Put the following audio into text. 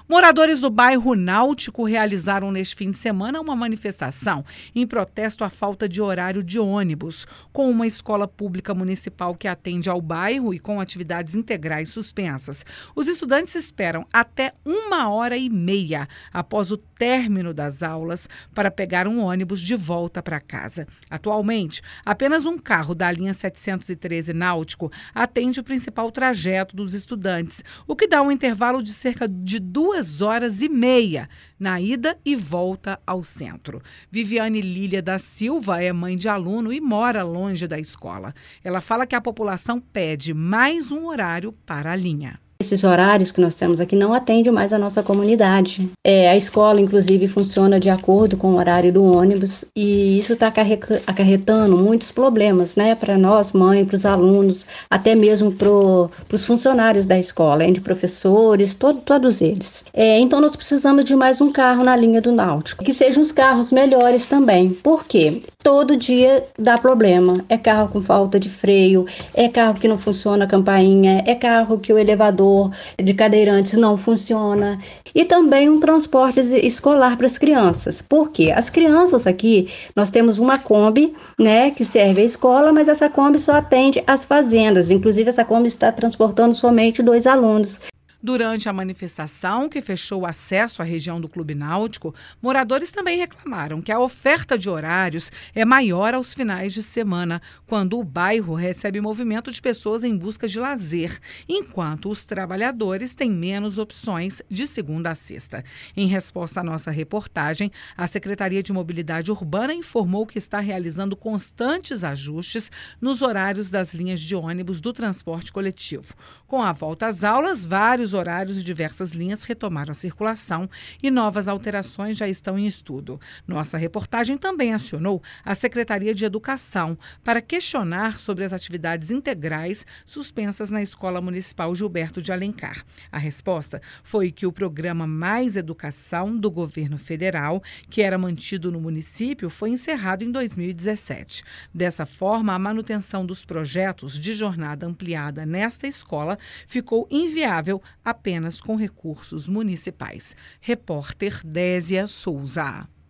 Moradores do bairro Náutico realizaram neste fim de semana uma manifestação em protesto à falta de horário de ônibus. Com uma escola pública municipal que atende ao bairro e com atividades integrais suspensas, os estudantes esperam até 1h30 após o término das aulas para pegar um ônibus de volta para casa. Atualmente, apenas um carro da linha 713 Náutico atende o principal trajeto dos estudantes, o que dá um intervalo de cerca de 2h30 na ida e volta ao centro. Viviane Lília da Silva é mãe de aluno e mora longe da escola. Ela fala que a população pede mais um horário para a linha. Esses horários que nós temos aqui não atendem mais a nossa comunidade. A escola, inclusive, funciona de acordo com o horário do ônibus e isso está acarretando muitos problemas, né, para nós, mães, para os alunos, até mesmo para os funcionários da escola, entre professores, todos eles. Então, nós precisamos de mais um carro na linha do Náutico, que sejam os carros melhores também. Por quê? Todo dia dá problema. É carro com falta de freio, é carro que não funciona a campainha, é carro que o elevador de cadeirantes não funciona, e também um transporte escolar para as crianças. Por quê? As crianças aqui, nós temos uma Kombi, né, que serve à escola, mas essa Kombi só atende às fazendas, inclusive essa Kombi está transportando somente 2 alunos. Durante a manifestação, que fechou o acesso à região do Clube Náutico, moradores também reclamaram que a oferta de horários é maior aos finais de semana, quando o bairro recebe movimento de pessoas em busca de lazer, enquanto os trabalhadores têm menos opções de segunda a sexta. Em resposta à nossa reportagem, a Secretaria de Mobilidade Urbana informou que está realizando constantes ajustes nos horários das linhas de ônibus do transporte coletivo. Com a volta às aulas, vários horários de diversas linhas retomaram a circulação e novas alterações já estão em estudo. Nossa reportagem também acionou a Secretaria de Educação para questionar sobre as atividades integrais suspensas na Escola Municipal Gilberto de Alencar. A resposta foi que o programa Mais Educação do governo federal, que era mantido no município, foi encerrado em 2017. Dessa forma, a manutenção dos projetos de jornada ampliada nesta escola ficou inviável apenas com recursos municipais. Repórter Désia Souza.